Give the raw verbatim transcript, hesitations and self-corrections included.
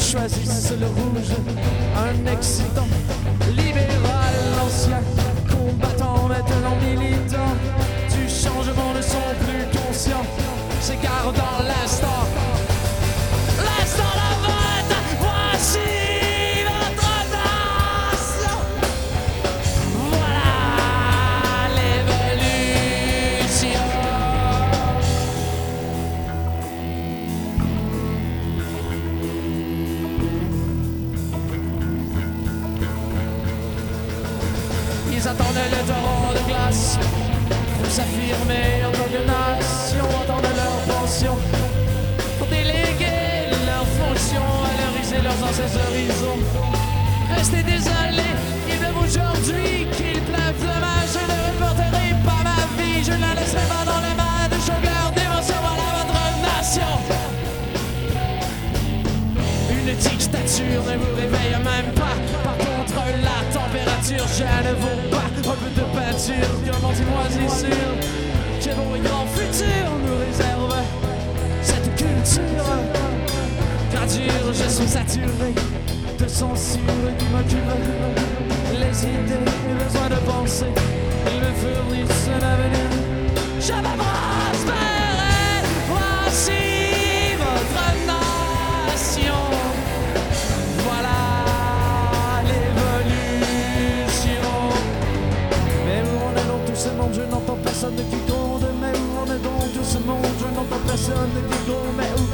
choisissent le rouge, un excitant libéral, l'ancien combattant, maintenant militant, du changement ne sont plus conscients, s'égarent dans l'instant, l'instant la vote, voici votre nation, voilà l'évolution. Ils attendent le taureau de glace pour s'affirmer en tant que nation, attendent leur pension pour déléguer leurs fonctions, valoriser leurs ancêtres horizons. Restez désolés, il pleuve aujourd'hui, qu'il pleuve demain, je ne reporterai pas ma vie, je ne la laisserai pas dans les mains de Shogun d'émotion, voilà votre nation. Une dictature ne vous réveille même pas. Par contre, la température, je ne vaux pas. Un peu de peinture, qu'un anti-moisissure. Quel beau et grand futur nous réserve cette culture. Gradure, je suis saturé de censure qui m'occupe. Les idées, les besoins de penser, ils me fournissent un avenir. Je m'avance vers elle, voici votre nation. Voilà l'évolution. Mais où on est dans tout ce monde, je n'entends personne qui gronde. Mais où on est dans tout ce monde, je n'entends personne qui gronde. Mais où